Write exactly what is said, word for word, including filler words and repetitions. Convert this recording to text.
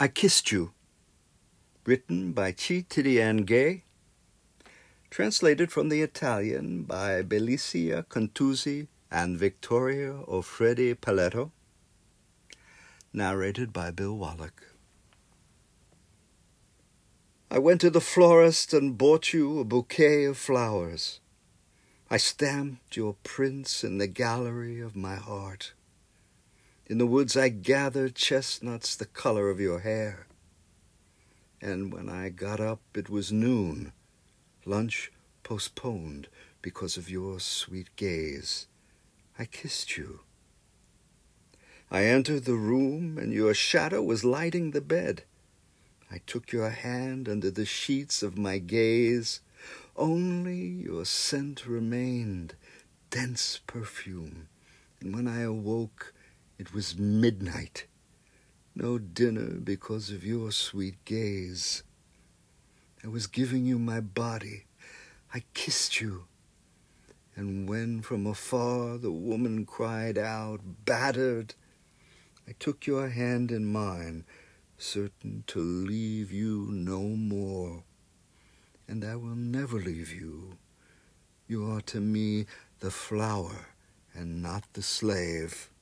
I Kissed You, written by Chi Tidiane Gay, translated from the Italian by Bellizia Contuzzi and Victoria Offredi Paletto, narrated by Bill Wallach. I went to the florist and bought you a bouquet of flowers. I stamped your prints in the gallery of my heart. In the woods I gathered chestnuts the color of your hair. And when I got up, it was noon, lunch postponed because of your sweet gaze. I kissed you. I entered the room, and your shadow was lighting the bed. I took your hand under the sheets of my gaze. Only your scent remained, dense perfume. And when I awoke, it was midnight. No dinner because of your sweet gaze. I was giving you my body. I kissed you. And when from afar the woman cried out, battered, I took your hand in mine, certain to leave you no more. And I will never leave you. You are to me the flower and not the slave.